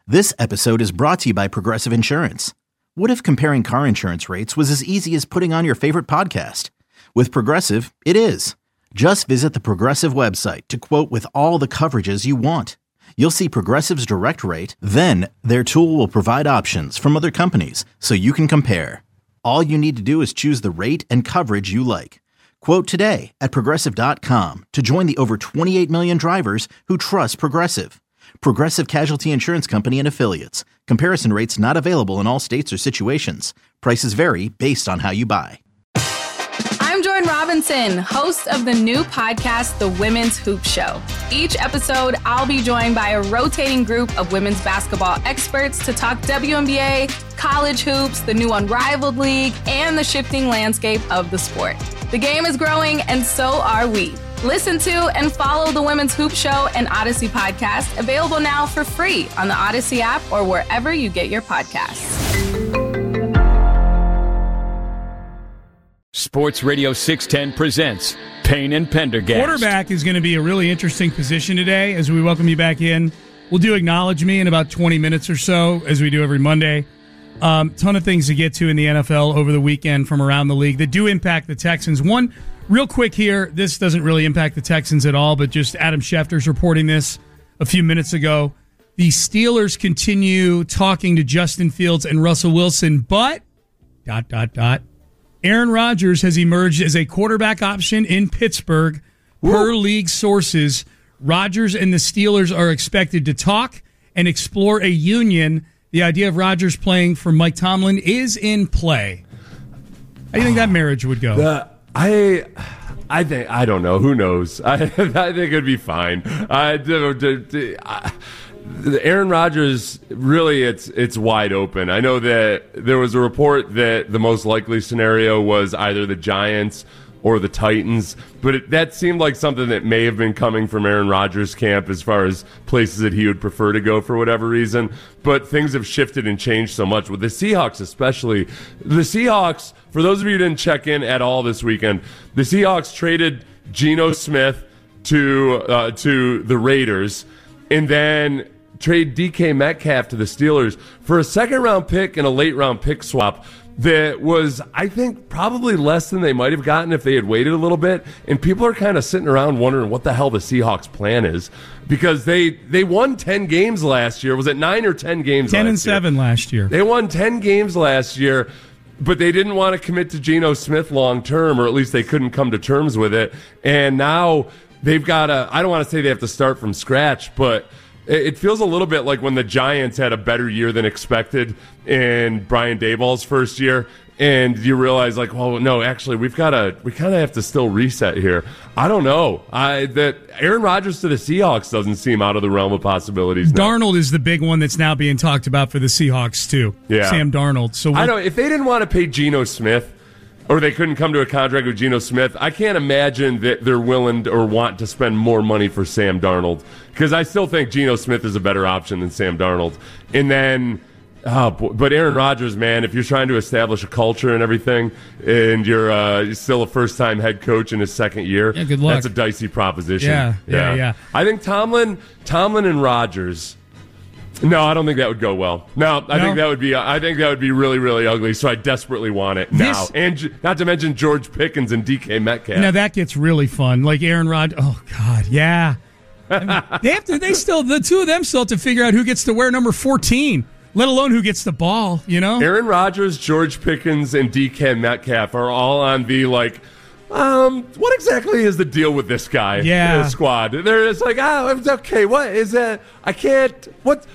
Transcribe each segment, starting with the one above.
This episode is brought to you by Progressive Insurance. What if comparing car insurance rates was as easy as putting on your favorite podcast? With Progressive, it is. Just visit the Progressive website to quote with all the coverages you want. You'll see Progressive's direct rate, then their tool will provide options from other companies so you can compare. All you need to do is choose the rate and coverage you like. Quote today at Progressive.com to join the over 28 million drivers who trust Progressive. Progressive Casualty Insurance Company and Affiliates. Comparison rates not available in all states or situations. Prices vary based on how you buy. I'm Jordan Robinson, host of the new podcast, The Women's Hoop Show. Each episode, I'll be joined by a rotating group of women's basketball experts to talk WNBA, college hoops, the new Unrivaled League, and the shifting landscape of the sport. The game is growing, and so are we. Listen to and follow the Women's Hoop Show and Odyssey podcast, available now for free on the Odyssey app or wherever you get your podcasts. Sports Radio 610 presents Payne and Pendergast. Quarterback is going to be a really interesting position today as we welcome you back in. We'll do Acknowledge Me in about 20 minutes or so, as we do every Monday. Ton of things to get to in the NFL over the weekend from around the league that do impact the Texans. One, real quick here, this doesn't really impact the Texans at all, but just Adam Schefter's reporting this a few minutes ago. The Steelers continue talking to Justin Fields and Russell Wilson, but ... Aaron Rodgers has emerged as a quarterback option in Pittsburgh. Per league sources, Rodgers and the Steelers are expected to talk and explore a union. The idea of Rodgers playing for Mike Tomlin is in play. How do you think that marriage would go? I think, I don't know. Who knows? I think it'd be fine. Aaron Rodgers, really, it's wide open. I know that there was a report that the most likely scenario was either the Giants or the Titans, but that seemed like something that may have been coming from Aaron Rodgers' camp as far as places that he would prefer to go for whatever reason. But things have shifted and changed so much with the Seahawks, especially. The Seahawks, for those of you who didn't check in at all this weekend, the Seahawks traded Geno Smith to the Raiders, and then trade DK Metcalf to the Steelers for a second-round pick and a late-round pick swap that was, I think, probably less than they might have gotten if they had waited a little bit. And people are kind of sitting around wondering what the hell the Seahawks' plan is, because they won 10 games last year. Was it 9 or 10 games 10 last year? 10 and 7 last year. They won 10 games last year, but they didn't want to commit to Geno Smith long-term, or at least they couldn't come to terms with it. And now they've got to, I don't want to say they have to start from scratch, but it feels a little bit like when the Giants had a better year than expected in Brian Daboll's first year, and you realize, like, well, no, actually, we kind of have to still reset here. I don't know. That Aaron Rodgers to the Seahawks doesn't seem out of the realm of possibilities now. Darnold is the big one that's now being talked about for the Seahawks, too. Yeah. Sam Darnold. So I know, if they didn't want to pay Geno Smith, or they couldn't come to a contract with Geno Smith, I can't imagine that they're willing or want to spend more money for Sam Darnold, because I still think Geno Smith is a better option than Sam Darnold. And then, but Aaron Rodgers, man, if you're trying to establish a culture and everything, and you're still a first-time head coach in his second year, yeah, good luck. That's a dicey proposition. Yeah. I think Tomlin and Rodgers. No, I don't think that would go well. I think that would be really, really ugly. So I desperately want it now. And not to mention George Pickens and DK Metcalf. Now that gets really fun. Like Aaron Rodgers. Oh God, yeah. I mean, the two of them still have to figure out who gets to wear number 14, let alone who gets the ball. You know, Aaron Rodgers, George Pickens, and DK Metcalf are all on the what exactly is the deal with this guy? Yeah. Squad. They're just like, okay, what is that? I can't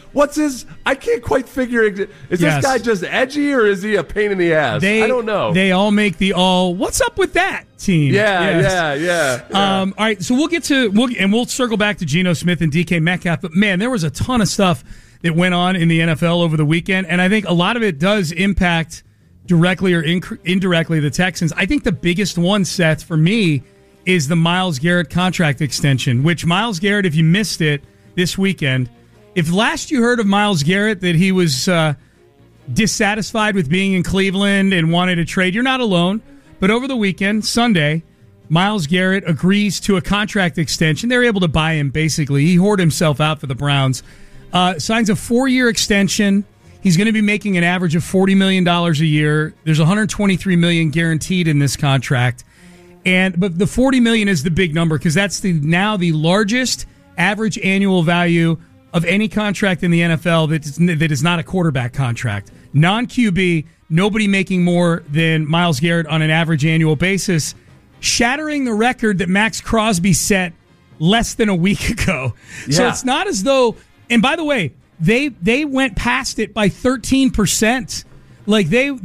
quite figure. Is this guy just edgy, or is he a pain in the ass? I don't know. They all make the what's up with that team? Yeah. All right, so we'll circle back to Geno Smith and DK Metcalf, but man, there was a ton of stuff that went on in the NFL over the weekend, and I think a lot of it does impact directly or indirectly the Texans. I think the biggest one, Seth, for me, is the Myles Garrett contract extension, which Myles Garrett, if you missed it this weekend, if last you heard of Myles Garrett that he was dissatisfied with being in Cleveland and wanted to trade, you're not alone. But over the weekend, Sunday, Myles Garrett agrees to a contract extension. They're able to buy him, basically. He hoarded himself out for the Browns. Signs a 4-year extension. He's going to be making an average of $40 million a year. There's $123 million guaranteed in this contract. But the $40 million is the big number because that's now the largest average annual value of any contract in the NFL that is not a quarterback contract. Non-QB, nobody making more than Myles Garrett on an average annual basis, shattering the record that Max Crosby set less than a week ago. Yeah. So it's not as though, and by the way, they went past it by 13%. Like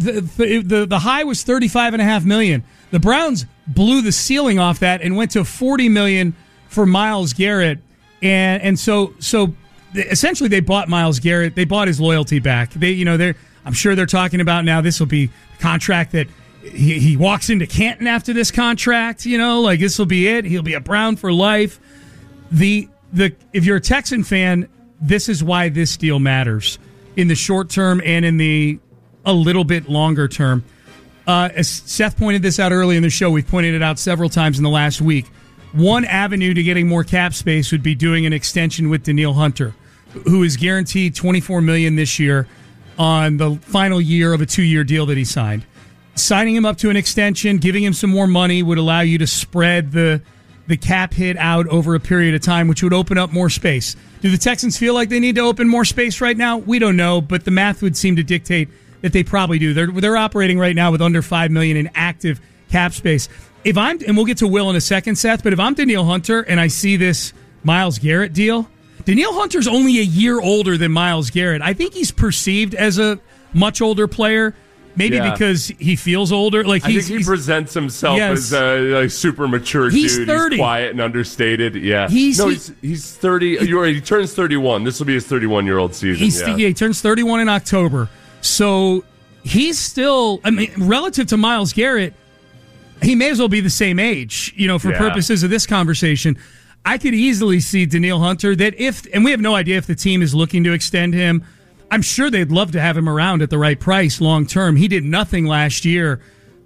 the high was $35.5 million. The Browns blew the ceiling off that and went to $40 million for Myles Garrett. And so essentially they bought Myles Garrett. They bought his loyalty back. I'm sure they're talking about now this will be a contract that he walks into Canton after this contract, this will be it. He'll be a Brown for life. If you're a Texan fan, this is why this deal matters in the short term and in the a little bit longer term. As Seth pointed this out early in the show, we've pointed it out several times in the last week. One avenue to getting more cap space would be doing an extension with Danielle Hunter, who is guaranteed $24 million this year on the final year of a 2-year deal that he signed. Signing him up to an extension, giving him some more money would allow you to spread the cap hit out over a period of time, which would open up more space. Do the Texans feel like they need to open more space right now? We don't know, but the math would seem to dictate that they probably do. They're operating right now with under $5 million in active cap space. And we'll get to Will in a second, Seth, but if I'm Danielle Hunter and I see this Myles Garrett deal, Danielle Hunter's only a year older than Myles Garrett. I think he's perceived as a much older player. Maybe because he feels older. I think he presents himself as a super mature dude. He's 30. He's quiet and understated. Yeah. He's 30. You're right. He turns 31. This will be his 31-year-old season. He turns 31 in October. So he's still, relative to Myles Garrett, he may as well be the same age, for purposes of this conversation. I could easily see Danielle Hunter and we have no idea if the team is looking to extend him. I'm sure they'd love to have him around at the right price long term. He did nothing last year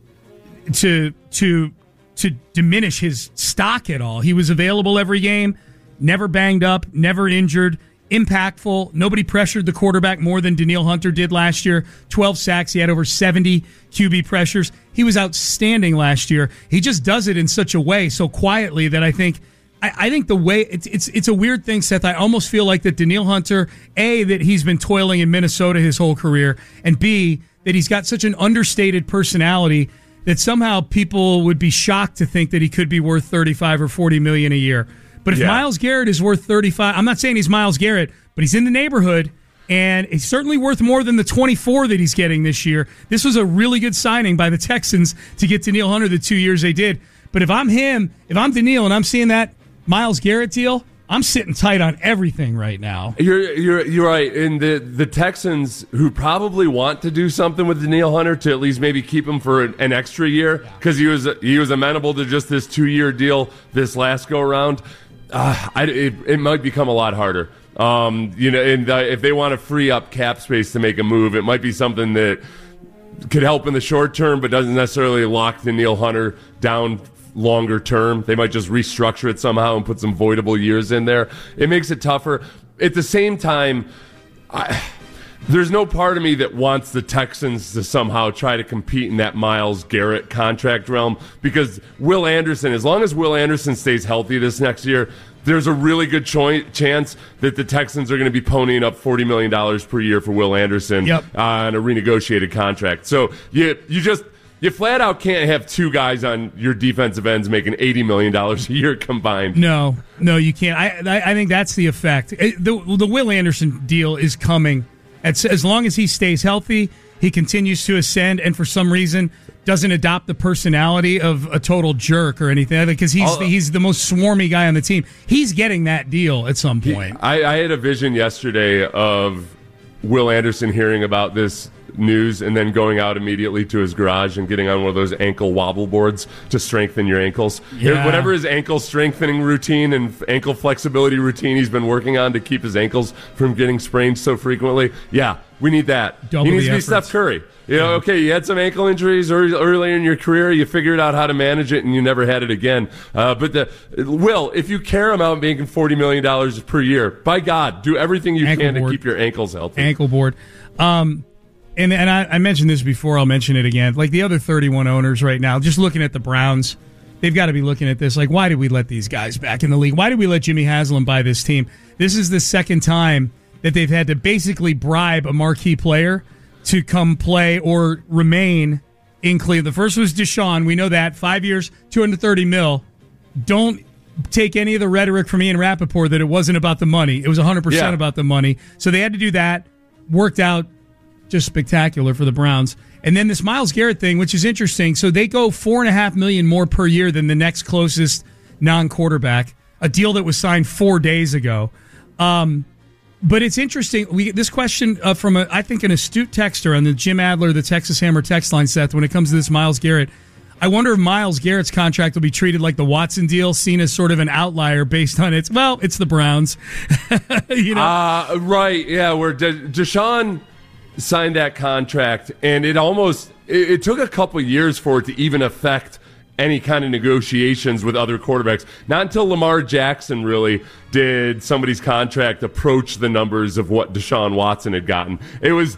to diminish his stock at all. He was available every game, never banged up, never injured, impactful. Nobody pressured the quarterback more than Danielle Hunter did last year. 12 sacks. He had over 70 QB pressures. He was outstanding last year. He just does it in such a way, so quietly, that I think the way it's a weird thing, Seth. I almost feel like that Danielle Hunter, A, that he's been toiling in Minnesota his whole career, and B, that he's got such an understated personality that somehow people would be shocked to think that he could be worth $35 or $40 million a year. But if Myles Garrett is worth $35, I'm not saying he's Myles Garrett, but he's in the neighborhood, and he's certainly worth more than the 24 that he's getting this year. This was a really good signing by the Texans to get Danielle Hunter the 2 years they did. But if I'm Danielle and I'm seeing that Myles Garrett deal, I'm sitting tight on everything right now. You're right. And the Texans, who probably want to do something with Danielle Hunter to at least maybe keep him for an extra year, because he was amenable to just this 2-year deal this last go around. It might become a lot harder. If they want to free up cap space to make a move, it might be something that could help in the short term, but doesn't necessarily lock Danielle Hunter down longer term. They might just restructure it somehow and put some voidable years in there. It makes it tougher. At the same time, there's no part of me that wants the Texans to somehow try to compete in that Myles Garrett contract realm, because Will Anderson, as long as Will Anderson stays healthy this next year, there's a really good chance that the Texans are going to be ponying up $40 million per year for Will Anderson on a renegotiated contract. So you flat out can't have two guys on your defensive ends making $80 million a year combined. No, you can't. I think that's the effect. The Will Anderson deal is coming. As long as he stays healthy, he continues to ascend, and for some reason doesn't adopt the personality of a total jerk or anything, because he's the most swarmy guy on the team. He's getting that deal at some point. I had a vision yesterday of Will Anderson hearing about this news and then going out immediately to his garage and getting on one of those ankle wobble boards to strengthen your ankles. Whatever his ankle strengthening routine and ankle flexibility routine he's been working on to keep his ankles from getting sprained so frequently, We need that. Double he needs the to be efforts. Steph Curry. Okay, you had some ankle injuries early in your career. You figured out how to manage it, and you never had it again. But if you care about making $40 million per year, by God, do everything you can to keep your ankles healthy. Ankle board. And I mentioned this before. I'll mention it again. Like the other 31 owners right now, just looking at the Browns, they've got to be looking at this. Like, why did we let these guys back in the league? Why did we let Jimmy Haslam buy this team? This is the second time that they've had to basically bribe a marquee player to come play or remain in Cleveland. The first was Deshaun. We know that. 5 years, $230 million. Don't take any of the rhetoric from Ian Rappaport that it wasn't about the money. It was 100% about the money. So they had to do that. Worked out just spectacular for the Browns. And then this Myles Garrett thing, which is interesting. So they go $4.5 million more per year than the next closest non-quarterback, a deal that was signed 4 days ago. But it's interesting. We get this question from, I think, an astute texter on the Jim Adler, the Texas Hammer text line, Seth, when it comes to this Myles Garrett. I wonder if Myles Garrett's contract will be treated like the Watson deal, seen as sort of an outlier based on it's the Browns. Right, yeah, where Deshaun signed that contract, and it took a couple years for it to even affect any kind of negotiations with other quarterbacks. Not until Lamar Jackson really did somebody's contract approach the numbers of what Deshaun Watson had gotten. It was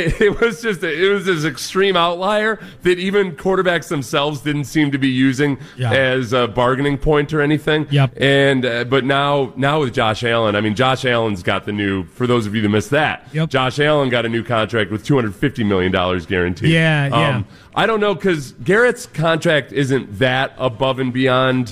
this extreme outlier that even quarterbacks themselves didn't seem to be using as a bargaining point or anything. Yep. And but now with Josh Allen, I mean, Josh Allen's got the new. For those of you that missed that, Josh Allen got a new contract with $250 million guaranteed. Yeah. I don't know, because Garrett's contract isn't that above and beyond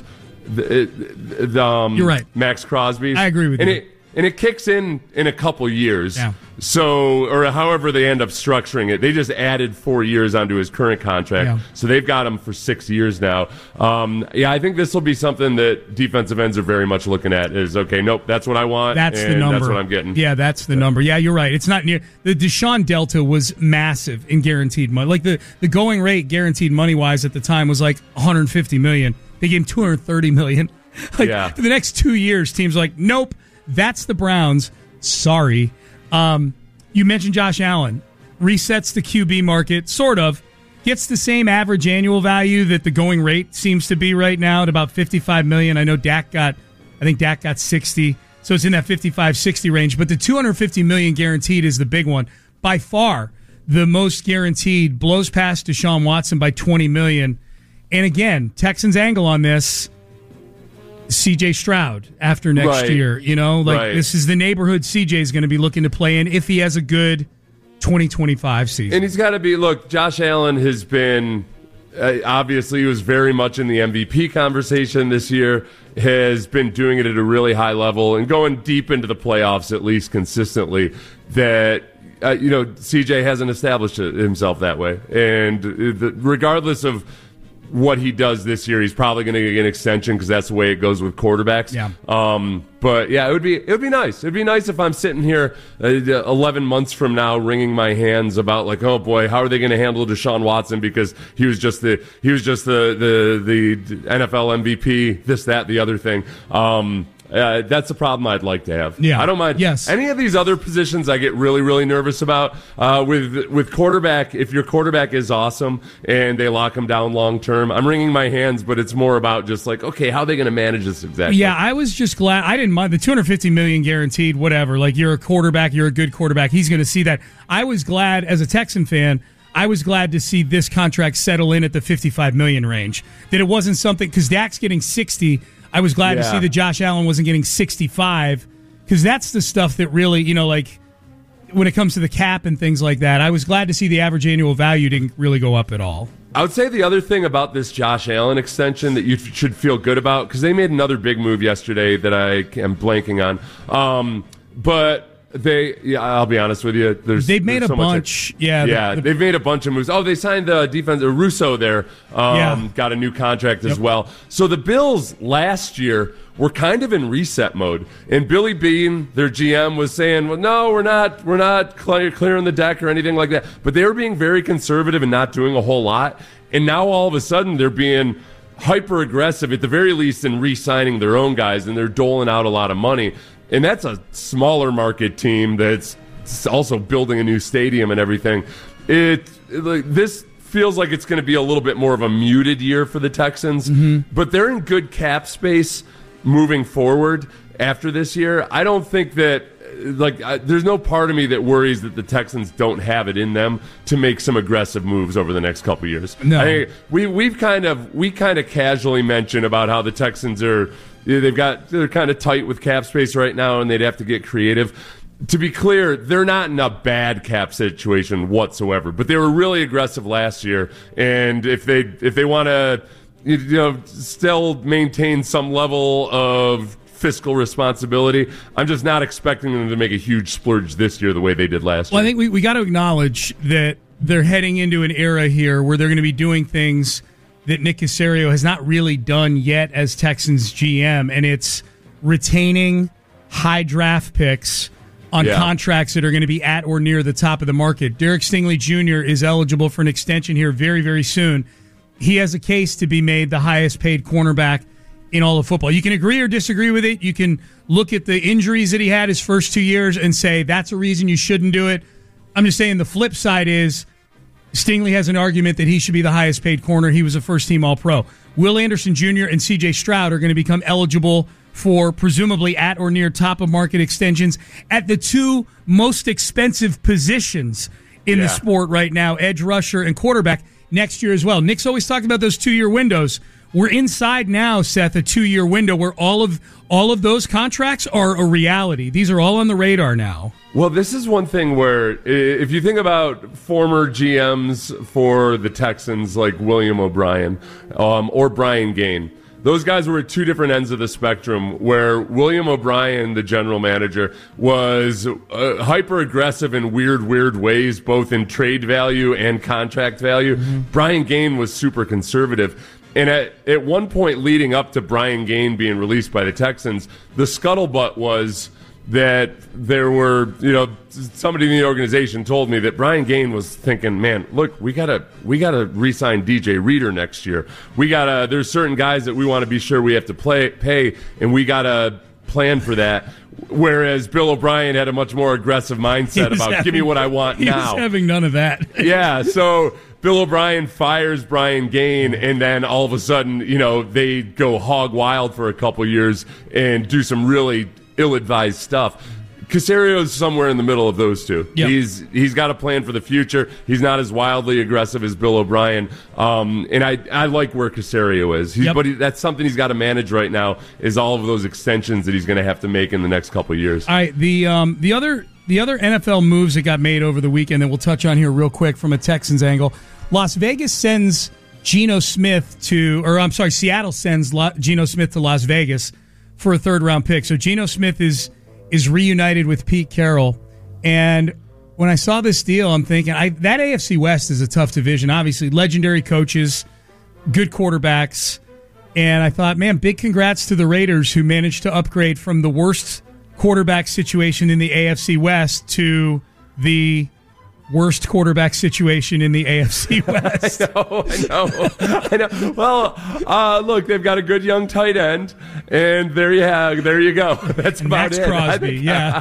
you're right. Max Crosby's. I agree with you. And it kicks in a couple years. Yeah. So, or however they end up structuring it. They just added 4 years onto his current contract. Yeah. So they've got him for 6 years now. I think this will be something that defensive ends are very much looking at is, okay, nope, that's what I want. That's the number. That's what I'm getting. Yeah, that's the number. Yeah, you're right. It's not near. The Deshaun Delta was massive in guaranteed money. Like the going rate guaranteed money-wise at the time was like $150 million. They gave him $230 million. For the next 2 years, teams like, nope, that's the Browns. Sorry. You mentioned Josh Allen. Resets the QB market, sort of. Gets the same average annual value that the going rate seems to be right now at about $55 million. I know Dak got 60. So it's in that 55-60 range. But the $250 million guaranteed is the big one. By far, the most guaranteed, blows past Deshaun Watson by $20 million. And again, Texans' angle on this, C.J. Stroud after next year. This is the neighborhood CJ is going to be looking to play in if he has a good 2025 season. And he's got to be, look, Josh Allen has been, obviously he was very much in the MVP conversation this year, has been doing it at a really high level and going deep into the playoffs at least consistently, that CJ hasn't established himself that way. And regardless of what he does this year, he's probably going to get an extension because that's the way it goes with quarterbacks. Yeah. But yeah, it would be nice. It'd be nice if I'm sitting here 11 months from now, wringing my hands about like, oh boy, how are they going to handle Deshaun Watson because he was just the NFL MVP, this, that, the other thing. That's a problem I'd like to have. Yeah. I don't mind. Yes. Any of these other positions I get really, really nervous about. With quarterback, if your quarterback is awesome and they lock him down long term, I'm wringing my hands, but it's more about just like, okay, how are they going to manage this exactly? Yeah, I was just glad. I didn't mind the $250 million guaranteed, whatever. Like, you're a quarterback, you're a good quarterback. He's going to see that. I was glad, as a Texan fan, I was glad to see this contract settle in at the $55 million range. That it wasn't something, because Dak's getting 60. I was glad to see that Josh Allen wasn't getting 65, because that's the stuff that really, like when it comes to the cap and things like that, I was glad to see the average annual value didn't really go up at all. I would say the other thing about this Josh Allen extension that you should feel good about, because they made another big move yesterday that I am blanking on. But I'll be honest with you. They've made a bunch. They've made a bunch of moves. Oh, they signed the defense. Russo there got a new contract as well. So the Bills last year were kind of in reset mode, and Billy Beane, their GM, was saying, "Well, no, we're not clearing the deck or anything like that." But they were being very conservative and not doing a whole lot. And now all of a sudden they're being hyper aggressive, at the very least, in re-signing their own guys, and they're doling out a lot of money. And that's a smaller market team that's also building a new stadium and everything. This feels like it's going to be a little bit more of a muted year for the Texans, but they're in good cap space moving forward after this year. I don't think that there's no part of me that worries that the Texans don't have it in them to make some aggressive moves over the next couple years. No. I think we kind of casually mentioned about how the Texans they're kind of tight with cap space right now, and they'd have to get creative. To be clear, they're not in a bad cap situation whatsoever, but they were really aggressive last year, and if they want to still maintain some level of fiscal responsibility, I'm just not expecting them to make a huge splurge this year the way they did last year. Well, I think we got to acknowledge that they're heading into an era here where they're going to be doing things that Nick Caserio has not really done yet as Texans GM, and it's retaining high draft picks on contracts that are going to be at or near the top of the market. Derek Stingley Jr. is eligible for an extension here very, very soon. He has a case to be made the highest paid cornerback in all of football. You can agree or disagree with it. You can look at the injuries that he had his first 2 years and say that's a reason you shouldn't do it. I'm just saying the flip side is Stingley has an argument that he should be the highest paid corner. He was a first-team All-Pro. Will Anderson Jr. and C.J. Stroud are going to become eligible for presumably at or near top-of-market extensions at the two most expensive positions in the sport right now, edge rusher and quarterback, next year as well. Nick's always talked about those 2-year windows. We're inside now, Seth, a 2-year window where all of those contracts are a reality. These are all on the radar now. Well, this is one thing where if you think about former GMs for the Texans like William O'Brien or Brian Gaine, those guys were at two different ends of the spectrum, where William O'Brien, the general manager, was hyper-aggressive in weird ways, both in trade value and contract value. Brian Gaine was super conservative. And at one point leading up to Brian Gaine being released by the Texans, the scuttlebutt was that there were, somebody in the organization told me that Brian Gaine was thinking, man, look, we gotta re-sign DJ Reader next year. There's certain guys that we want to be sure we have to pay, and we gotta plan for that. Whereas Bill O'Brien had a much more aggressive mindset about give me what I want now. He was having none of that. Yeah, so Bill O'Brien fires Brian Gaine, and then all of a sudden, they go hog wild for a couple years and do some really ill-advised stuff. Caserio's somewhere in the middle of those two. Yep. He's got a plan for the future. He's not as wildly aggressive as Bill O'Brien, and I like where Caserio is. But that's something he's got to manage right now. Is all of those extensions that he's going to have to make in the next couple of years. All right, the other NFL moves that got made over the weekend that we'll touch on here real quick from a Texans angle. Las Vegas sends Geno Smith Seattle sends Geno Smith to Las Vegas for a third-round pick. So Geno Smith is reunited with Pete Carroll. And when I saw this deal, I'm thinking, that AFC West is a tough division. Obviously, legendary coaches, good quarterbacks. And I thought, man, big congrats to the Raiders who managed to upgrade from the worst quarterback situation in the AFC West to the worst quarterback situation in the AFC West. I know. Well, look, they've got a good young tight end, and there you go. That's about Max it. Crosby, yeah.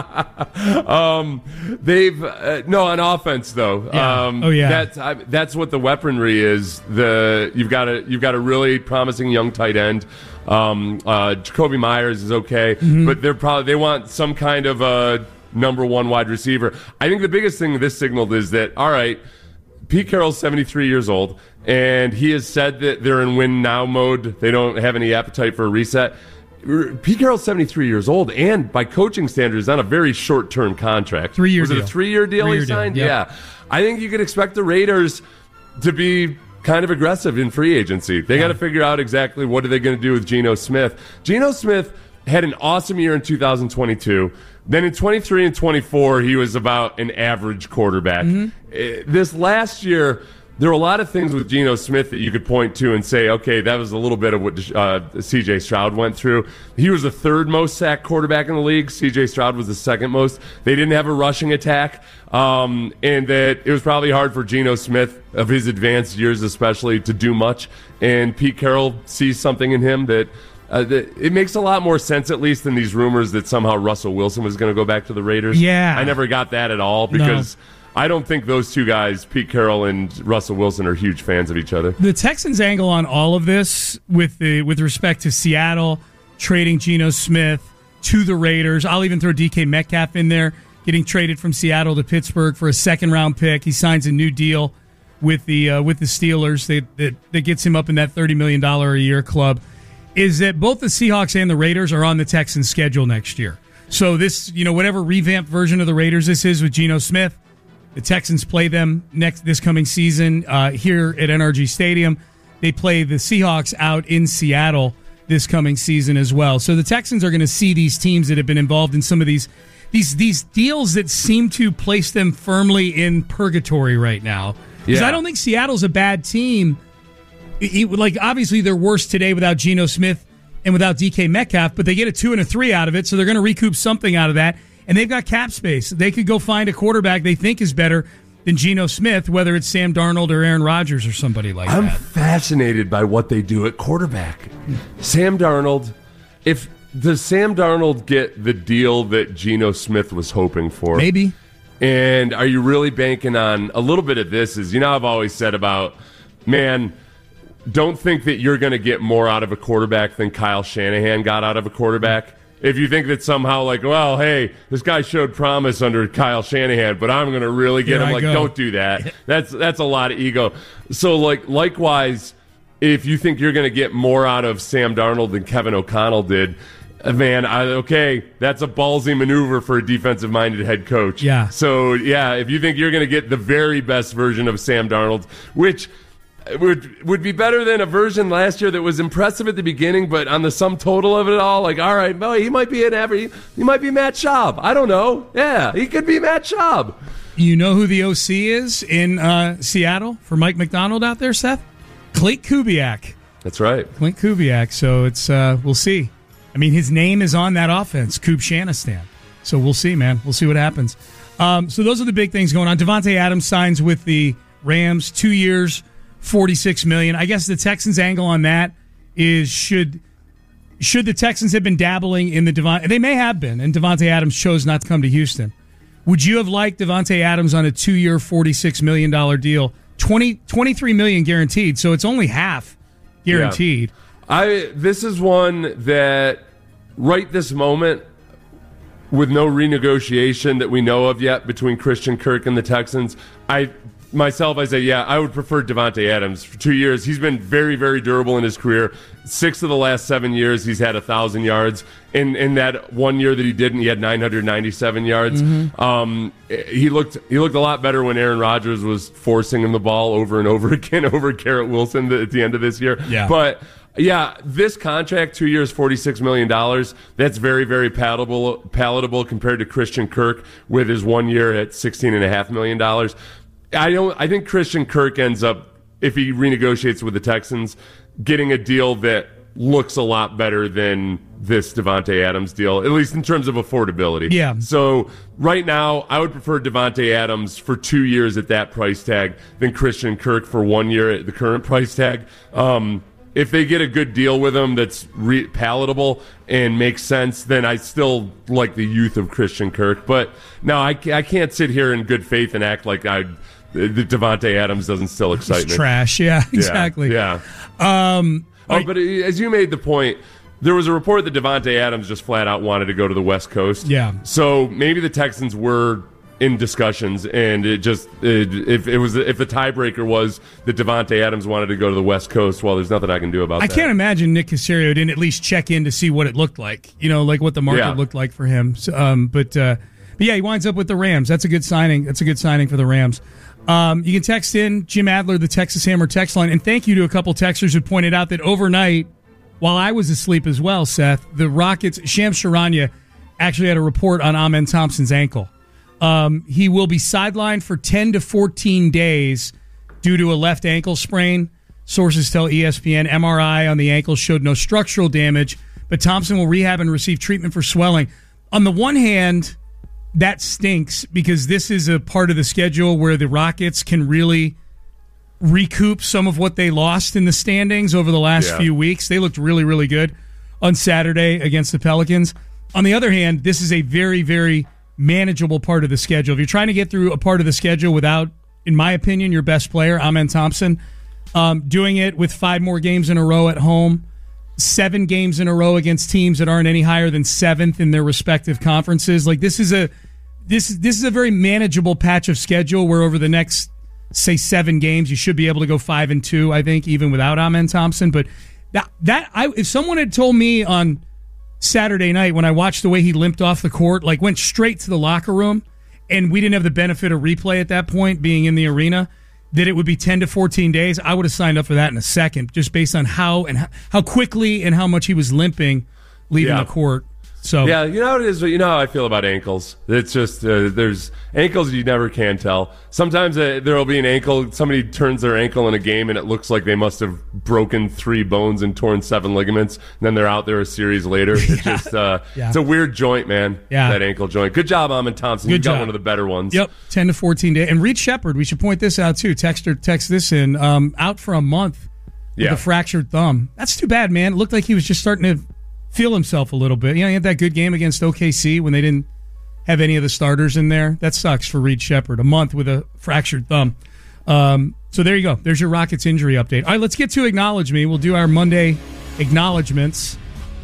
They've on offense though. Yeah. That's what the weaponry is. You've got a really promising young tight end. Jacoby Myers is okay, but they want some kind of a number one wide receiver. I think the biggest thing this signaled is that, all right, Pete Carroll's 73 years old, and he has said that they're in win now mode. They don't have any appetite for a reset. Pete Carroll's 73 years old, and by coaching standards, on a very short-term contract. 3-year deal. Was it a 3-year deal he signed? Yep. Yeah. I think you could expect the Raiders to be kind of aggressive in free agency. They got to figure out exactly what are they going to do with Geno Smith. Geno Smith had an awesome year in 2022. Then in 23 and 24, he was about an average quarterback. This last year, there were a lot of things with Geno Smith that you could point to and say, okay, that was a little bit of what C.J. Stroud went through. He was the third most sacked quarterback in the league. C.J. Stroud was the second most. They didn't have a rushing attack, and that it was probably hard for Geno Smith, of his advanced years especially, to do much. And Pete Carroll sees something in him that It makes a lot more sense, at least, than these rumors that somehow Russell Wilson was going to go back to the Raiders. Yeah. I never got that at all because I don't think those two guys, Pete Carroll and Russell Wilson, are huge fans of each other. The Texans' angle on all of this with respect to Seattle trading Geno Smith to the Raiders, I'll even throw DK Metcalf in there, getting traded from Seattle to Pittsburgh for a second-round pick. He signs a new deal with the Steelers that gets him up in that $30 million a year club, is that both the Seahawks and the Raiders are on the Texans' schedule next year. So this, whatever revamped version of the Raiders this is with Geno Smith, the Texans play them this coming season here at NRG Stadium. They play the Seahawks out in Seattle this coming season as well. So the Texans are going to see these teams that have been involved in some of these deals that seem to place them firmly in purgatory right now. Because I don't think Seattle's a bad team. Obviously, they're worse today without Geno Smith and without DK Metcalf, but they get a 2 and a 3 out of it, so they're going to recoup something out of that. And they've got cap space. They could go find a quarterback they think is better than Geno Smith, whether it's Sam Darnold or Aaron Rodgers or somebody like that. I'm fascinated by what they do at quarterback. Sam Darnold, does Sam Darnold get the deal that Geno Smith was hoping for? Maybe. And are you really banking on a little bit of this? I've always said about, man, don't think that you're going to get more out of a quarterback than Kyle Shanahan got out of a quarterback. If you think that somehow, hey, this guy showed promise under Kyle Shanahan, but I'm going to really get him, don't do that. That's a lot of ego. So, likewise, if you think you're going to get more out of Sam Darnold than Kevin O'Connell did, man, that's a ballsy maneuver for a defensive-minded head coach. Yeah. So, if you think you're going to get the very best version of Sam Darnold, which would be better than a version last year that was impressive at the beginning, but on the sum total of it all, all right, well, he might be he might be Matt Schaub. I don't know. Yeah, he could be Matt Schaub. You know who the OC is in Seattle for Mike McDonald out there, Seth? Klint Kubiak. That's right. Klint Kubiak. So it's we'll see. I mean, his name is on that offense, Kubshanistan. So we'll see, man. We'll see what happens. So those are the big things going on. Davante Adams signs with the Rams, 2 years, $46 million. I guess the Texans' angle on that is should the Texans have been dabbling in the Davante? They may have been, and Davante Adams chose not to come to Houston. Would you have liked Davante Adams on a 2-year, $46 million deal? $23 million guaranteed, so it's only half guaranteed. Yeah. This is one that right this moment, with no renegotiation that we know of yet between Christian Kirk and the Texans, I say, I would prefer Davante Adams for 2 years. He's been very, very durable in his career. 6 of the last 7 years, he's had 1,000 yards. In that 1 year that he didn't, he had 997 yards. Mm-hmm. He looked a lot better when Aaron Rodgers was forcing him the ball over and over again over Garrett Wilson at the end of this year. Yeah. But this contract, 2 years, $46 million, that's very, very palatable compared to Christian Kirk with his 1 year at $16.5 million. I think Christian Kirk ends up, if he renegotiates with the Texans, getting a deal that looks a lot better than this Davante Adams deal, at least in terms of affordability. Yeah. So right now, I would prefer Davante Adams for 2 years at that price tag than Christian Kirk for 1 year at the current price tag. If they get a good deal with him that's palatable and makes sense, then I still like the youth of Christian Kirk. But no, I can't sit here in good faith and act like the Davante Adams doesn't still excite me. Trash, yeah, exactly. Yeah. But as you made the point, there was a report that Davante Adams just flat out wanted to go to the West Coast. Yeah. So maybe the Texans were in discussions, and if the tiebreaker was that Davante Adams wanted to go to the West Coast, well, there's nothing I can do about that. I can't imagine Nick Caserio didn't at least check in to see what it looked like. Like what the market looked like for him. So, but he winds up with the Rams. That's a good signing. That's a good signing for the Rams. You can text in Jim Adler, the Texas Hammer text line, and thank you to a couple texters who pointed out that overnight, while I was asleep as well, Seth, the Rockets, Shams Charania actually had a report on Amen Thompson's ankle. He will be sidelined for 10 to 14 days due to a left ankle sprain. Sources tell ESPN MRI on the ankle showed no structural damage, but Thompson will rehab and receive treatment for swelling. On the one hand, that stinks because this is a part of the schedule where the Rockets can really recoup some of what they lost in the standings over the last few weeks. They looked really, really good. on Saturday against the Pelicans. On the other hand, this is a very, very manageable part of the schedule. If you're trying to get through a part of the schedule without, in my opinion, your best player, Amen Thompson, doing it with 5 more games in a row at home, 7 games in a row against teams that aren't any higher than 7th in their respective conferences. Like this is a very manageable patch of schedule where over the next, say, 7 games, you should be able to go 5-2, I think, even without Amen Thompson. But if someone had told me on Saturday night when I watched the way he limped off the court, like went straight to the locker room, and we didn't have the benefit of replay at that point, being in the arena, that it would be 10 to 14 days, I would have signed up for that in a second, just based on how quickly and how much he was limping leaving the court. So yeah, you know how it is. You know how I feel about ankles. It's just there's ankles you never can tell. Sometimes there'll be an ankle. Somebody turns their ankle in a game, and it looks like they must have broken 3 bones and torn 7 ligaments. And then they're out there a series later. It's just it's a weird joint, man. Yeah. That ankle joint. Good job, Amen Thompson. You got one of the better ones. Yep, 10 to 14 days. And Reed Shepherd, we should point this out too. Text this in. Out for a month with a fractured thumb. That's too bad, man. It looked like he was just starting to feel himself a little bit. You know, he had that good game against OKC when they didn't have any of the starters in there. That sucks for Reed Shepherd. A month with a fractured thumb. So there you go. There's your Rockets injury update. All right, let's get to Acknowledge Me. We'll do our Monday acknowledgments.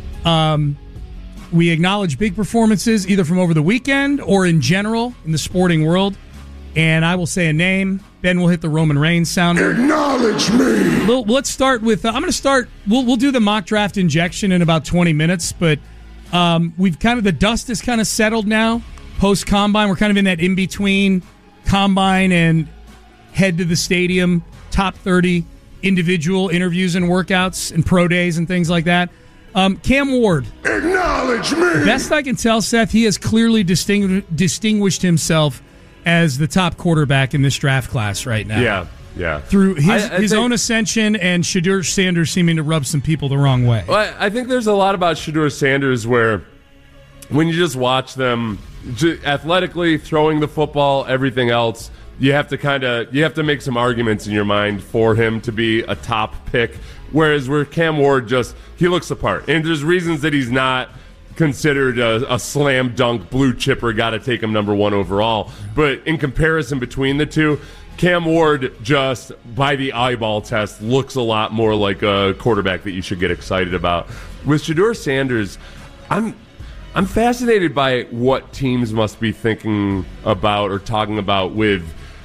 We acknowledge big performances either from over the weekend or in general in the sporting world. And I will say a name. Ben will hit the Roman Reigns sounder. Acknowledge me. Let's start with. I'm going to start. We'll do the mock draft injection in about 20 minutes, but we've the dust is kind of settled now. Post combine, we're kind of in that in between combine and head to the stadium. Top 30 individual interviews and workouts and pro days and things like that. Cam Ward. Acknowledge me. Best I can tell, Seth, he has clearly distinguished himself as the top quarterback in this draft class right now. Yeah. Through his own ascension and Shedeur Sanders seeming to rub some people the wrong way. Well, I think there's a lot about Shedeur Sanders where when you just watch them athletically, throwing the football, everything else, you have to make some arguments in your mind for him to be a top pick. Whereas where Cam Ward he looks the part. And there's reasons that he's not considered a slam dunk blue chipper, got to take him number 1 overall. But in comparison between the two, Cam Ward just by the eyeball test looks a lot more like a quarterback that you should get excited about. With Shedeur Sanders, I'm fascinated by what teams must be thinking about or talking about with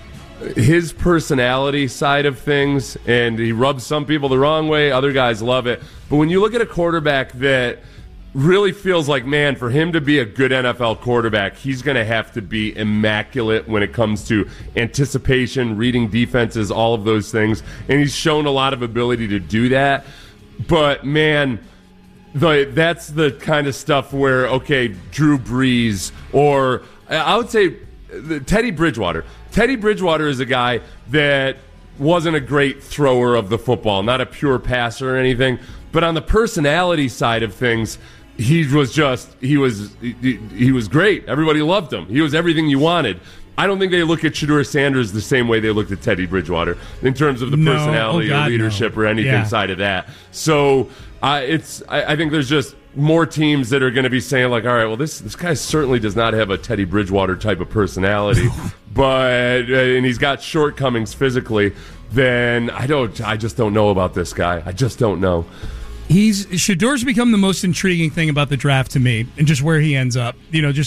his personality side of things. And he rubs some people the wrong way, other guys love it. But when you look at a quarterback that really feels like, man, for him to be a good NFL quarterback, he's going to have to be immaculate when it comes to anticipation, reading defenses, all of those things. And he's shown a lot of ability to do that. But, man, that's the kind of stuff where, okay, Drew Brees, or I would say Teddy Bridgewater. Teddy Bridgewater is a guy that wasn't a great thrower of the football, not a pure passer or anything. But on the personality side of things, he was great. Everybody loved him. He was everything you wanted. I don't think they look at Shedeur Sanders the same way they looked at Teddy Bridgewater in terms of the personality or leadership or anything side of that. So I think there's just more teams that are going to be saying like, all right, well, this guy certainly does not have a Teddy Bridgewater type of personality, and he's got shortcomings physically. Then I just don't know about this guy. I just don't know. Shedeur's become the most intriguing thing about the draft to me, and just where he ends up. You know,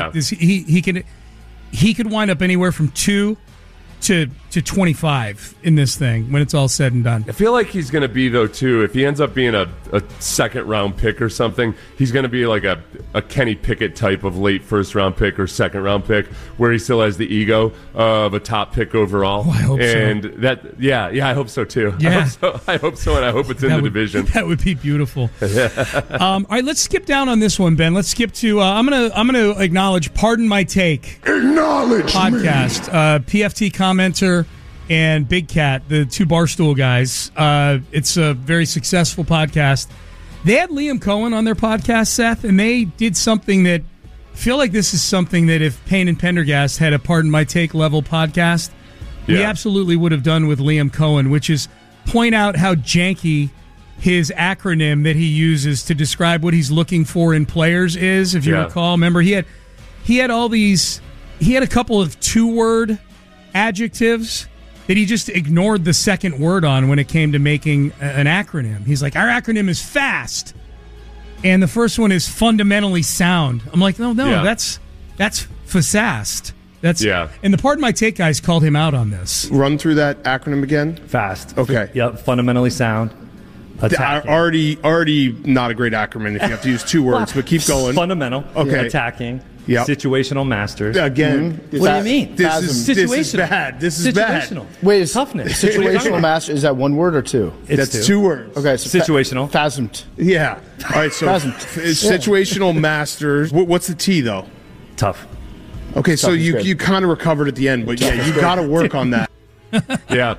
he could wind up anywhere from 2 to 25 in this thing when it's all said and done. I feel like he's going to be, though, too, if he ends up being a second-round pick or something, he's going to be like a Kenny Pickett type of late first-round pick or second-round pick where he still has the ego of a top pick overall. Oh, I hope so. I hope so, too. Yeah. I hope so, and I hope it's in the division. That would be beautiful. All right, let's skip down on this one, Ben. Let's skip to, I'm gonna acknowledge Pardon My Take. Acknowledge podcast. PFT commenter and Big Cat, the 2 Barstool guys. It's a very successful podcast. They had Liam Cohen on their podcast, Seth, and they did something that I feel like this is something that if Payne and Pendergast had a Pardon My Take level podcast, we absolutely would have done with Liam Cohen, which is point out how janky his acronym that he uses to describe what he's looking for in players is, if you recall. Remember, he had all these, he had a couple of 2-word adjectives that he just ignored the second word on when it came to making an acronym. He's like, our acronym is FAST. And the first one is fundamentally sound. I'm like, no, that's FAST. And the Pardon My Take guys called him out on this. Run through that acronym again. FAST. Okay. Yep. Fundamentally sound. Already not a great acronym if you have to use 2 words, but keep going. Fundamental. Okay. Attacking. Yep. Situational masters. Again. What do you mean? This is bad. This is bad. Wait, is toughness. Situational master, is that 1 word or 2? That's 2 words. Okay, so situational. Phasmed. Yeah. All right, so situational masters. What's the T, though? Tough. Okay, so you kind of recovered at the end, but you got to work on that. Yeah.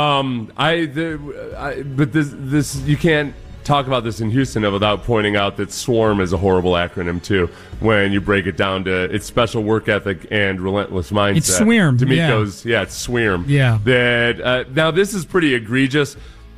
But this you can't talk about this in Houston without pointing out that SWARM is a horrible acronym too. When you break it down to its special work ethic and relentless mindset. It's SWARM. D'Amico's, it's SWARM. Yeah. That now this is pretty egregious.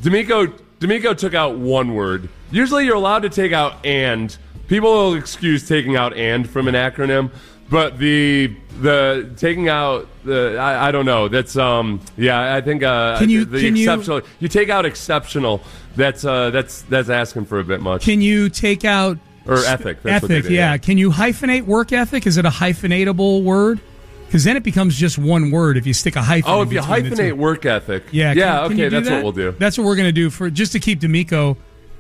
D'Amico took out 1 word. Usually you're allowed to take out and. People will excuse taking out and from an acronym. But the taking out the I don't know, that's I think exceptional you take out exceptional, that's asking for a bit much. Can you take out ethic? That's ethic, yeah. Can you hyphenate work ethic? Is it a hyphenatable word? Because then it becomes just 1 word if you stick a hyphen. Oh, if you hyphenate work ethic. Yeah. Okay, that's what we'll do. That's what we're going to do for just to keep D'Amico,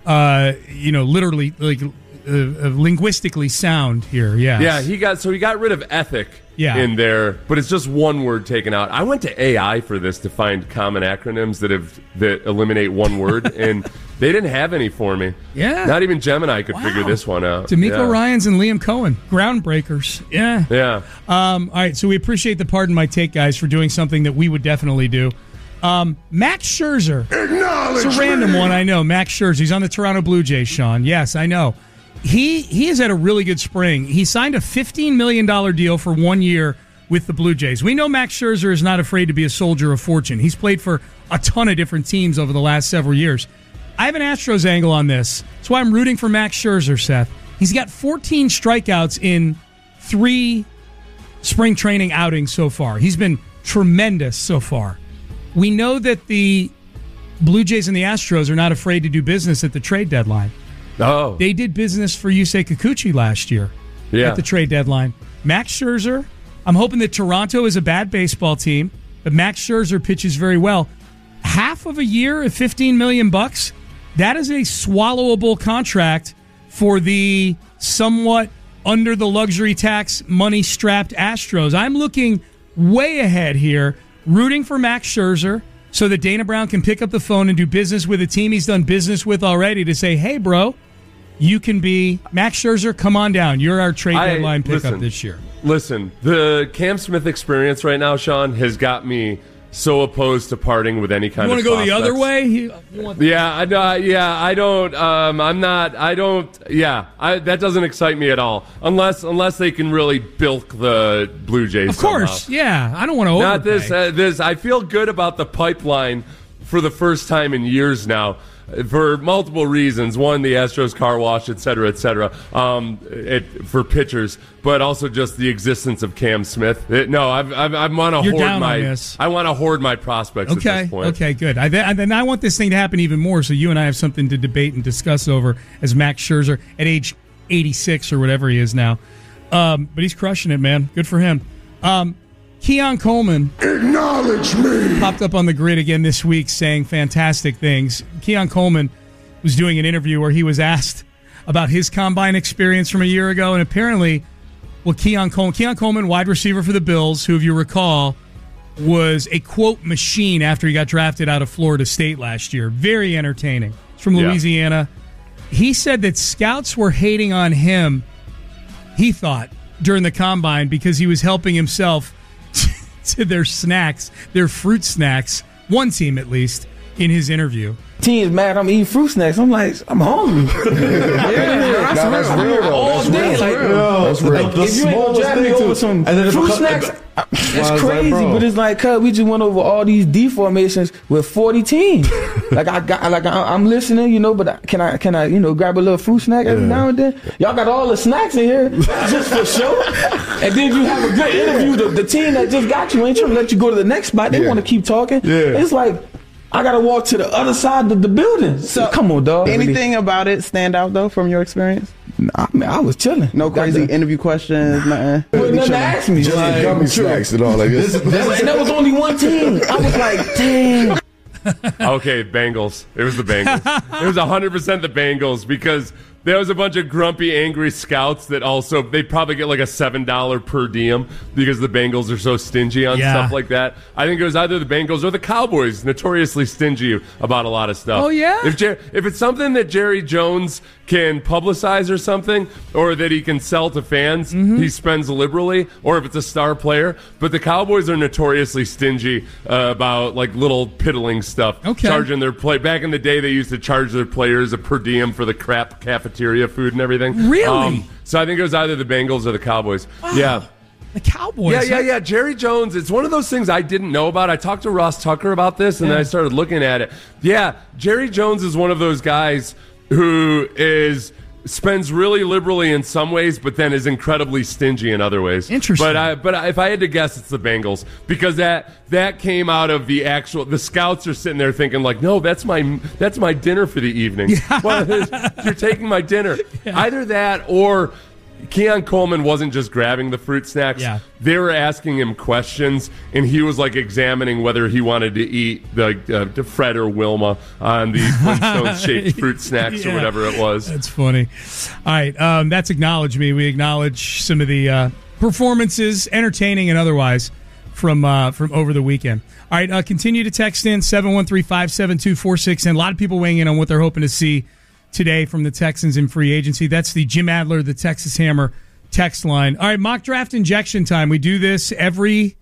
literally like. Linguistically sound here, yeah. He got rid of ethic in there, but it's just 1 word taken out. I went to AI for this to find common acronyms that eliminate 1 word, and they didn't have any for me. Yeah, not even Gemini could figure this one out. D'Amico Ryans and Liam Cohen, groundbreakers. Yeah. All right, so we appreciate the Pardon My Take guys for doing something that we would definitely do. Max Scherzer, it's a random one, I know. Max Scherzer, he's on the Toronto Blue Jays. Sean, yes, I know. He has had a really good spring. He signed a $15 million deal for 1 year with the Blue Jays. We know Max Scherzer is not afraid to be a soldier of fortune. He's played for a ton of different teams over the last several years. I have an Astros angle on this. That's why I'm rooting for Max Scherzer, Seth. He's got 14 strikeouts in 3 spring training outings so far. He's been tremendous so far. We know that the Blue Jays and the Astros are not afraid to do business at the trade deadline. Oh. They did business for Yusei Kikuchi last year at the trade deadline. Max Scherzer, I'm hoping that Toronto is a bad baseball team, but Max Scherzer pitches very well. Half of a year at $15 million, that is a swallowable contract for the somewhat under the luxury tax money-strapped Astros. I'm looking way ahead here, rooting for Max Scherzer, so that Dana Brown can pick up the phone and do business with a team he's done business with already to say, hey, bro, you can be Max Scherzer, come on down. You're our trade deadline pickup this year. Listen, the Cam Smith experience right now, Sean, has got me so opposed to parting with any kind of prospects. You want to go the other way? That doesn't excite me at all. Unless they can really bilk the Blue Jays. Of course, somehow. I don't want to overpay. Not this. I feel good about the pipeline for the first time in years now. For multiple reasons. One, the Astros car wash, et cetera, for pitchers, but also just the existence of Cam Smith. I want to hoard my prospects at this point. Okay, good. Then I want this thing to happen even more, so you and I have something to debate and discuss over as Max Scherzer at age 86 or whatever he is now. But he's crushing it, man. Good for him. Keon Coleman, acknowledge me, popped up on the grid again this week saying fantastic things. Keon Coleman was doing an interview where he was asked about his combine experience from a year ago, and apparently, Keon Coleman, wide receiver for the Bills, who, if you recall, was a quote machine after he got drafted out of Florida State last year. Very entertaining. He's from Louisiana. He said that scouts were hating on him, he thought, during the combine because he was helping himself to their snacks, their fruit snacks, one team at least, in his interview. Team's mad I'm eating fruit snacks. I'm like, I'm hungry. That's real, though. All day. That's real. Like, if you ain't gonna drive me over some fruit snacks, that's crazy. But it's like, cuz we just went over all these D formations with 40 teams. I'm listening, you know, but can I, you know, grab a little fruit snack every now and then? Y'all got all the snacks in here just for show. And then you have a good interview. The team that just got you ain't trying to let you go to the next spot. They want to keep talking. It's like, I gotta walk to the other side of the building. So come on, dog. Anything about it stand out though from your experience? I was chilling. No crazy interview questions, nothing. Nothing to ask me. Just like gummy snacks and all like this. And that was only one team. I was like, dang. Okay, Bengals. It was the Bengals. It was 100% the Bengals because there was a bunch of grumpy, angry scouts that also, they probably get like a $7 per diem because the Bengals are so stingy on stuff like that. I think it was either the Bengals or the Cowboys, notoriously stingy about a lot of stuff. Oh, yeah? If it's something that Jerry Jones can publicize or something, or that he can sell to fans, he spends liberally, or if it's a star player. But the Cowboys are notoriously stingy about like little piddling stuff. Okay. Charging their play. Back in the day, they used to charge their players a per diem for the crap cafeteria food and everything. Really? So I think it was either the Bengals or the Cowboys. Wow. Yeah. The Cowboys. Yeah. Jerry Jones, it's one of those things I didn't know about. I talked to Ross Tucker about this, and then I started looking at it. Yeah, Jerry Jones is one of those guys who spends really liberally in some ways, but then is incredibly stingy in other ways. Interesting. But if I had to guess, it's the Bengals because that came out of the scouts are sitting there thinking like, no, that's my dinner for the evening. Yeah. Well, you're taking my dinner. Yeah. Either that or Keon Coleman wasn't just grabbing the fruit snacks. Yeah. They were asking him questions, and he was like examining whether he wanted to eat the Fred or Wilma on these Flintstones-shaped fruit snacks or whatever it was. That's funny. All right, that's Acknowledge Me. We acknowledge some of the performances, entertaining and otherwise, from over the weekend. All right, continue to text in 713-572-4610. A lot of people weighing in on what they're hoping to see today from the Texans in free agency. That's the Jim Adler, the Texas Hammer text line. All right, mock draft injection time. We do this every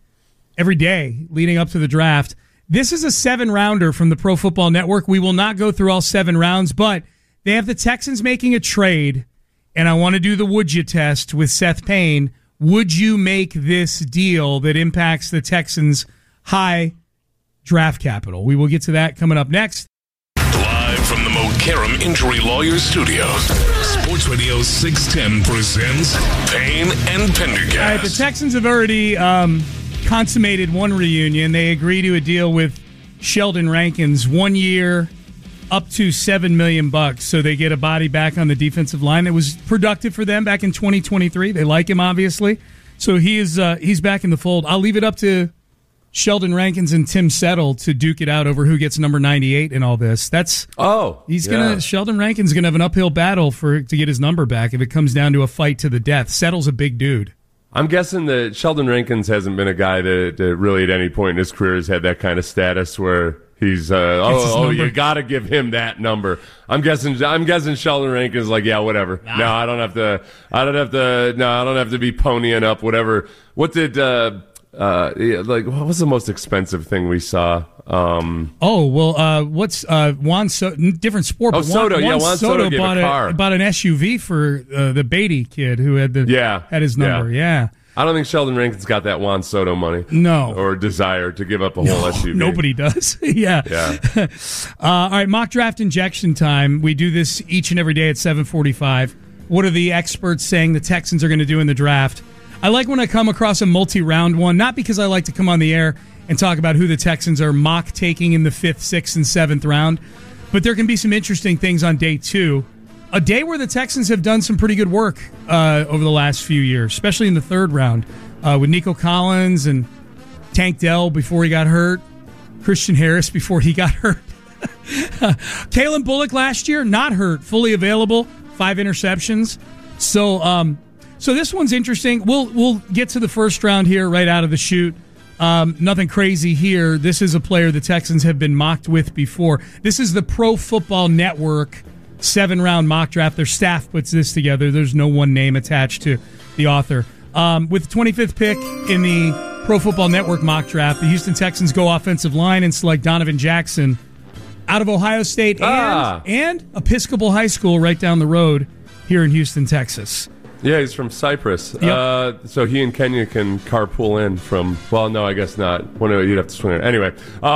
day leading up to the draft. This is a 7-rounder from the Pro Football Network. We will not go through all 7 rounds, but they have the Texans making a trade, and I want to do the would you test with Seth Payne. Would you make this deal that impacts the Texans' high draft capital? We will get to that coming up next. From the Mokaram Injury Lawyers Studios, Sports Radio 610 presents Payne and Pendergast. All right, the Texans have already consummated one reunion. They agree to a deal with Sheldon Rankins, 1 year, up to $7 million. So they get a body back on the defensive line that was productive for them back in 2023. They like him, obviously. So he's back in the fold. I'll leave it up to Sheldon Rankins and Tim Settle to duke it out over who gets number 98 in all this. Sheldon Rankin's gonna have an uphill battle to get his number back if it comes down to a fight to the death. Settle's a big dude. I'm guessing that Sheldon Rankins hasn't been a guy that really at any point in his career has had that kind of status where he's you got to give him that number. I'm guessing Sheldon Rankins like, yeah, whatever. Nah. No, I don't have to be ponying up whatever. What did what was the most expensive thing we saw? What's Juan Soto? Different sport. Juan Soto. Juan Soto bought an SUV for the Beatty kid who had his number. Yeah. I don't think Sheldon Rankins got that Juan Soto money. No. Or desire to give up a whole SUV. Nobody does. Yeah. All right, mock draft injection time. We do this each and every day at 7:45. What are the experts saying the Texans are going to do in the draft? I like when I come across a multi-round one, not because I like to come on the air and talk about who the Texans are mock taking in the 5th, 6th, and 7th round, but there can be some interesting things on day 2. A day where the Texans have done some pretty good work over the last few years, especially in the 3rd round, with Nico Collins and Tank Dell before he got hurt, Christian Harris before he got hurt. Kalen Bullock last year, not hurt, fully available, 5 interceptions. So this one's interesting. We'll get to the 1st round here right out of the chute. Nothing crazy here. This is a player the Texans have been mocked with before. This is the Pro Football Network 7-round mock draft. Their staff puts this together. There's no one name attached to the author. With the 25th pick in the Pro Football Network mock draft, the Houston Texans go offensive line and select Donovan Jackson out of Ohio State and Episcopal High School right down the road here in Houston, Texas. Yeah, he's from Cyprus. Yep. So he and Kenya can carpool in from, well, no, I guess not. Well, you'd have to swing it. Anyway,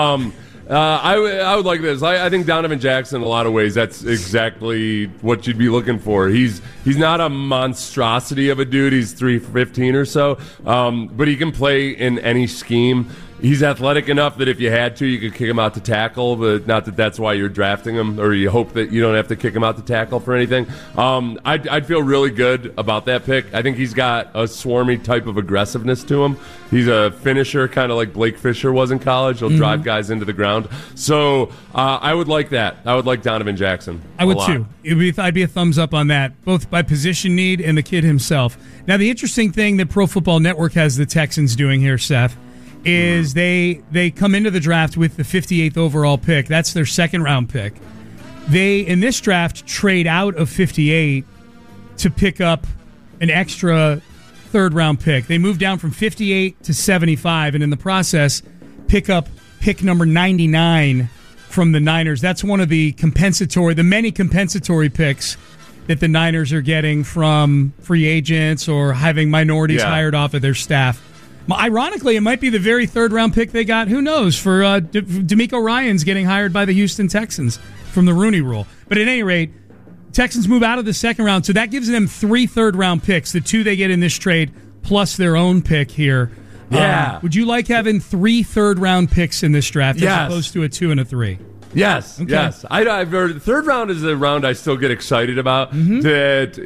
I would like this. I think Donovan Jackson, in a lot of ways, that's exactly what you'd be looking for. He's not a monstrosity of a dude. He's 315 or so, but he can play in any scheme. He's athletic enough that if you had to, you could kick him out to tackle, but not that that's why you're drafting him, or you hope that you don't have to kick him out to tackle for anything. I'd feel really good about that pick. I think he's got a swarmy type of aggressiveness to him. He's a finisher, kind of like Blake Fisher was in college. He'll drive guys into the ground. So I would like that. I would like Donovan Jackson. I would too. I'd be a thumbs up on that, both by position need and the kid himself. Now, the interesting thing that Pro Football Network has the Texans doing here, Seth, is they come into the draft with the 58th overall pick. That's their second round pick. They, in this draft, trade out of 58 to pick up an extra third round pick. They move down from 58 to 75, and in the process, pick up pick number 99 from the Niners. That's one of the many compensatory picks that the Niners are getting from free agents or having minorities hired off of their staff. Ironically, it might be the very third-round pick they got. Who knows? For D'Amico Ryans getting hired by the Houston Texans from the Rooney Rule. But at any rate, Texans move out of the second round, so that gives them 3 third-round picks, the 2 they get in this trade, plus their own pick here. Yeah. Would you like having 3 third-round picks in this draft as opposed to a 2 and a 3? Yes, okay. Yes. I've heard third round is a round I still get excited about. That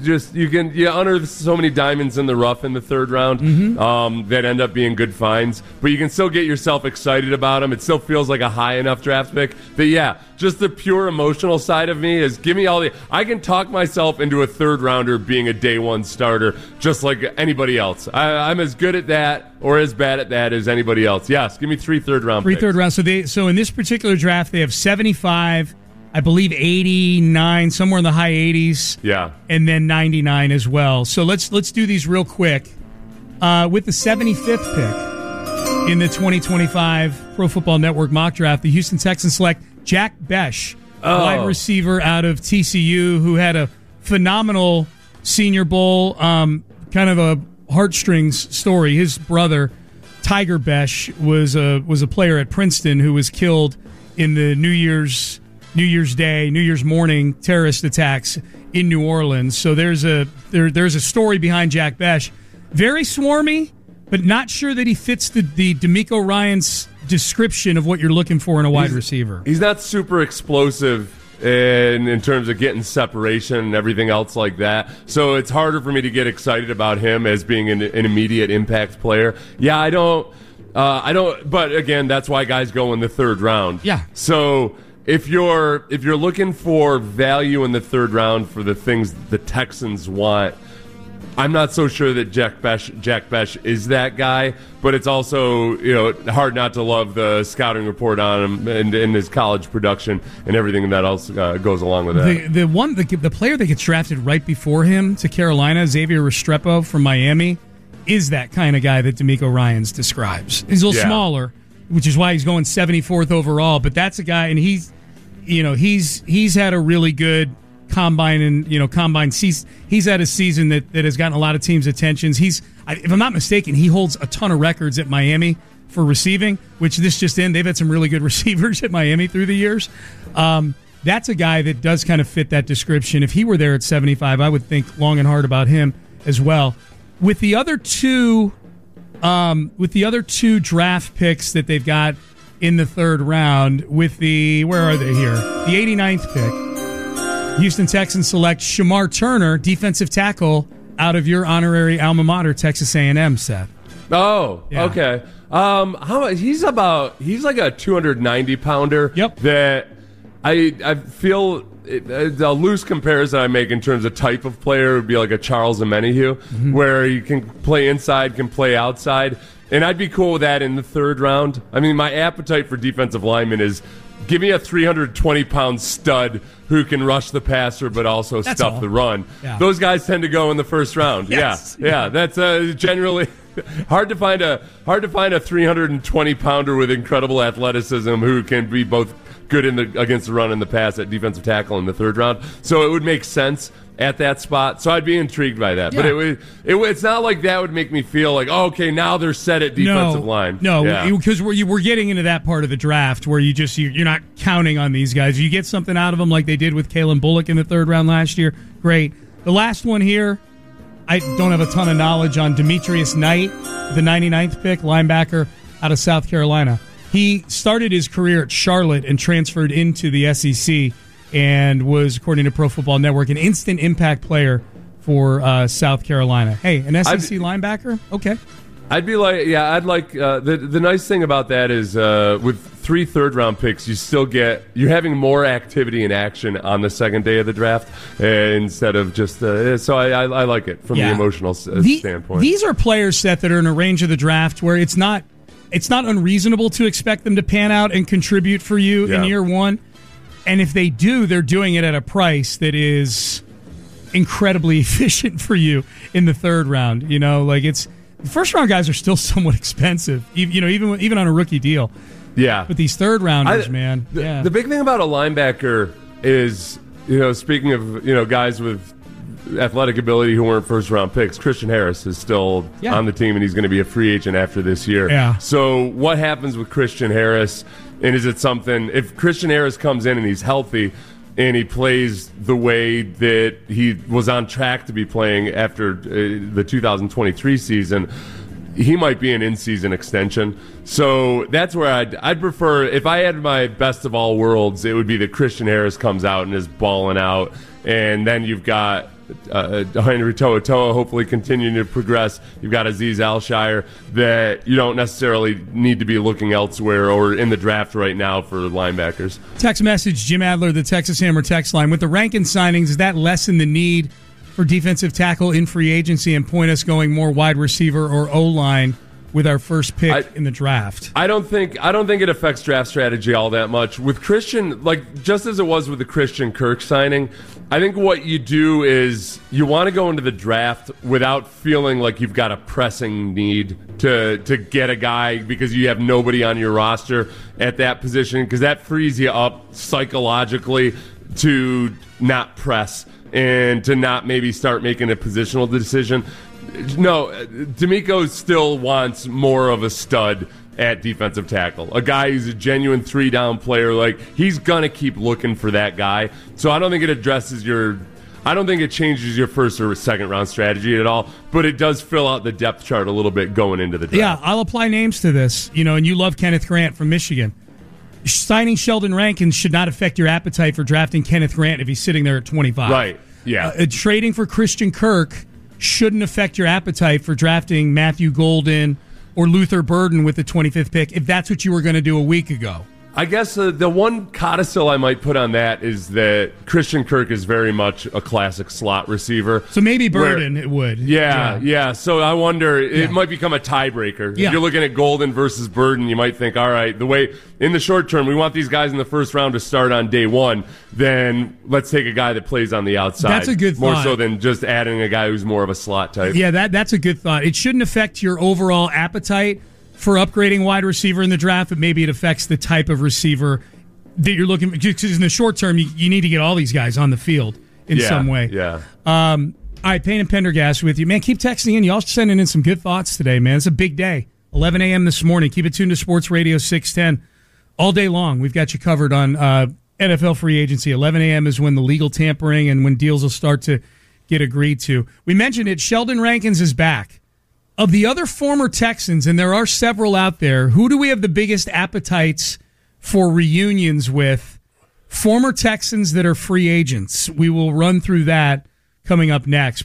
you honor so many diamonds in the rough in the third round that end up being good finds, but you can still get yourself excited about them. It still feels like a high enough draft pick. But just the pure emotional side of me is give me all the. I can talk myself into a third rounder being a day one starter, just like anybody else. I'm as good at that or as bad at that as anybody else. Yes, give me 3 third round. 3 third round. So in this particular draft, they have 75, I believe 89, somewhere in the high 80s. Yeah, and then 99 as well. So let's do these real quick. With the 75th pick in the 2025 Pro Football Network mock draft, the Houston Texans select Jack Besh, wide receiver out of TCU, who had a phenomenal Senior Bowl, kind of a heartstrings story. His brother, Tiger Besh, was a player at Princeton who was killed in the New Year's morning terrorist attacks in New Orleans. So there's a story behind Jack Besh. Very swarmy, but not sure that he fits the D'Amico Ryans description of what you're looking for in a wide receiver. He's not super explosive in terms of getting separation and everything else like that. So it's harder for me to get excited about him as being an immediate impact player. Yeah, I don't. But again, that's why guys go in the third round. Yeah. So if you're looking for value in the third round for the things the Texans want, I'm not so sure that Jack Besh is that guy, but it's also hard not to love the scouting report on him and his college production and everything that else goes along with that. The player that gets drafted right before him to Carolina, Xavier Restrepo from Miami, is that kind of guy that D'Amico Ryans describes. He's a little smaller, which is why he's going 74th overall. But that's a guy, and he's had a really good combine and combine season. He's had a season that has gotten a lot of teams' attentions. If I'm not mistaken, he holds a ton of records at Miami for receiving, which this just in. They've had some really good receivers at Miami through the years. That's a guy that does kind of fit that description. If he were there at 75, I would think long and hard about him as well. With the other two draft picks that they've got in the third round, where are they here? The 89th pick, Houston Texans select Shamar Turner, defensive tackle out of your honorary alma mater, Texas A&M, Seth. Oh, yeah. Okay. He's like a 290 pounder. Yep. That I feel the loose comparison I make in terms of type of player would be like a Charles Omenihu, where you can play inside, can play outside, and I'd be cool with that in the third round. I mean, my appetite for defensive linemen is give me a 320-pound stud who can rush the passer but also stuff the run. Yeah. Those guys tend to go in the first round. Yes. Yeah. That's generally hard to find a 320-pounder with incredible athleticism who can be both good against the run and the pass at defensive tackle in the third round. So it would make sense at that spot. So I'd be intrigued by that. Yeah. But it's not like that would make me feel like, oh, okay, now they're set at defensive line. No, because we're getting into that part of the draft where you're not counting on these guys. You get something out of them like they did with Kalen Bullock in the third round last year. Great. The last one here, I don't have a ton of knowledge on Demetrius Knight, the 99th pick, linebacker out of South Carolina. He started his career at Charlotte and transferred into the SEC and was, according to Pro Football Network, an instant impact player for South Carolina. Hey, an SEC linebacker? Okay. I'd be like, I'd like, the nice thing about that is with 3 third-round picks, you're having more activity and action on the second day of the draft instead of just, so I like it from the emotional standpoint. These are players, Seth, that are in a range of the draft where it's not unreasonable to expect them to pan out and contribute for you in year one. And if they do, they're doing it at a price that is incredibly efficient for you in the third round. You know, like first round guys are still somewhat expensive, even on a rookie deal. Yeah. But these third rounders, man. The big thing about a linebacker is, speaking of, guys with athletic ability who weren't first round picks, Christian Harris is still on the team and he's going to be a free agent after this year. Yeah. So what happens with Christian Harris? And is it something, if Christian Harris comes in and he's healthy and he plays the way that he was on track to be playing after the 2023 season, he might be an in-season extension. So that's where I'd prefer, if I had my best of all worlds, it would be that Christian Harris comes out and is balling out, and then you've got Henry To'oTo'o hopefully continuing to progress. You've got Azeez Al-Shire that you don't necessarily need to be looking elsewhere or in the draft right now for linebackers. Text message, Jim Adler, the Texas Hammer text line. With the Rankins signings, does that lessen the need for defensive tackle in free agency and point us going more wide receiver or O-line with our first pick in the draft? I don't think it affects draft strategy all that much. With Christian, just as it was with the Christian Kirk signing, I think what you do is you want to go into the draft without feeling like you've got a pressing need to get a guy because you have nobody on your roster at that position, because that frees you up psychologically to not press and to not maybe start making a positional decision. No, D'Amico still wants more of a stud at defensive tackle. A guy who's a genuine 3-down player. He's going to keep looking for that guy. So I don't think it changes your first or second round strategy at all, but it does fill out the depth chart a little bit going into the draft. Yeah, I'll apply names to this. And you love Kenneth Grant from Michigan. Signing Sheldon Rankins should not affect your appetite for drafting Kenneth Grant if he's sitting there at 25. Right, yeah. Trading for Christian Kirk shouldn't affect your appetite for drafting Matthew Golden or Luther Burden with the 25th pick if that's what you were going to do a week ago. I guess the one codicil I might put on that is that Christian Kirk is very much a classic slot receiver. So maybe Burden it would. Yeah. So I wonder, it might become a tiebreaker. Yeah. If you're looking at Golden versus Burden, you might think, all right, the way in the short term, we want these guys in the first round to start on day one, then let's take a guy that plays on the outside. That's a good thought. More so than just adding a guy who's more of a slot type. Yeah, that's a good thought. It shouldn't affect your overall appetite for upgrading wide receiver in the draft, but maybe it affects the type of receiver that you're looking for. Because in the short term, you need to get all these guys on the field in some way. Yeah. All right, Payne and Pendergast with you. Man, keep texting in. Y'all sending in some good thoughts today, man. It's a big day. 11 a.m. this morning. Keep it tuned to Sports Radio 610 all day long. We've got you covered on NFL free agency. 11 a.m. is when the legal tampering and when deals will start to get agreed to. We mentioned it. Sheldon Rankins is back. Of the other former Texans, and there are several out there, who do we have the biggest appetites for reunions with? Former Texans that are free agents. We will run through that coming up next.